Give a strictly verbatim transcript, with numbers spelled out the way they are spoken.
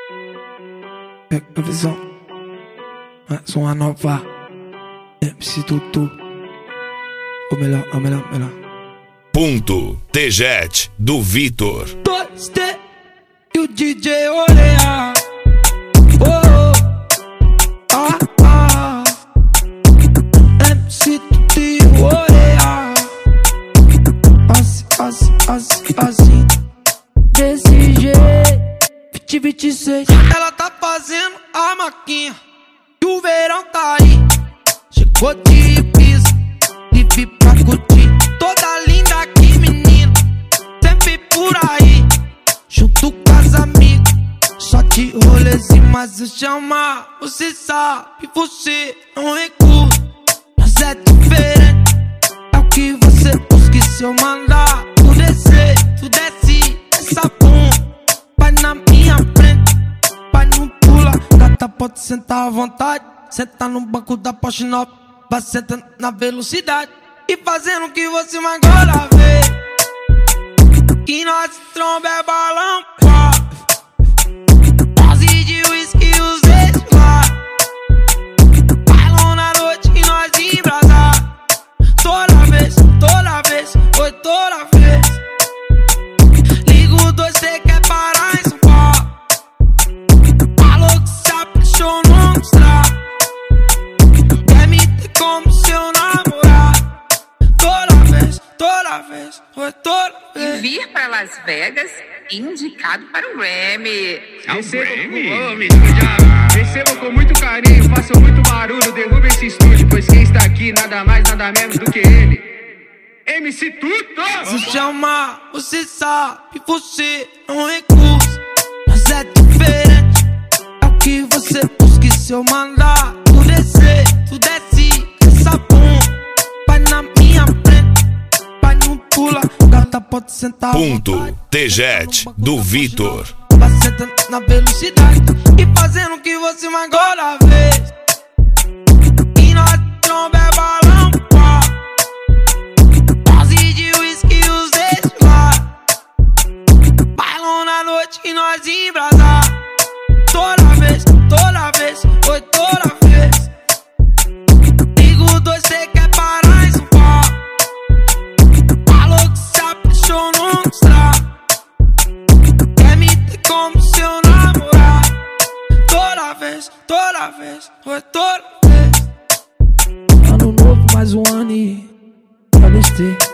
Pega a visão, mais uma nova M C Tutu. O melhor, o melhor, o melhor. Ponto T-Jet do Vitor. Dois T e o D J Oreia. Oh, ah, ah. M C Tutu e Oreia. Assim, assim, assim, assim. Desse jeito. vinte, vinte e seis. Ela tá fazendo a maquinha e o verão tá aí. Chegou de piso, livre pra curtir. Toda linda aqui, menina, sempre por aí. Junto com as amigas, só de rolezinho. Mas eu chamar, você sabe, você não recusa. Mas é diferente, é o que você busca. E se eu mandar, tu descer, tu desce essa bunda. Vai na minha frente, vai não pula. Gata pode sentar à vontade. Senta no banco da Porsche nova, vai sentando na velocidade e fazendo o que você mais gosta ver. Que nós tromba é balão, pá. Dose de whisky e os ex lá. Bailão na noite e nós embrasar. Toda vez, toda vez, foi toda vez. Ligo dois, cê quer parar em São Paulo. Falou que se apaixonou, mostrar. Quer me ter como seu namorado. Toda vez, toda vez, foi toda vez. E vir para Las Vegas, indicado para o Grammy. Receba com, receba com muito carinho, façam muito barulho, derruba esse estúdio, pois quem está aqui nada mais, nada menos do que ele, M C Tutu! Se chamar, você sabe, você não recusa. Mas é diferente, é o que você busca. E se eu mandar, tu descer, tu desce essa bunda. Vai na minha frente, vai não pula. Gata pode sentar. Ponto T-Jet do Vitor. Vai sentando na velocidade e fazendo o que você mais gosta ver. E nós tromba é balão, pá. Dose de whisky e os ex lá. Bailão na noite e nós embrasar. Toda vez, toda vez, foi toda vez. Ligo dois, cê quer parar em São Paulo. Falou que se apaixonou, mostrar. Quer me ter como seu namorado. Toda vez, toda vez, foi toda vez. Ano novo, mais um ano e pra besteira.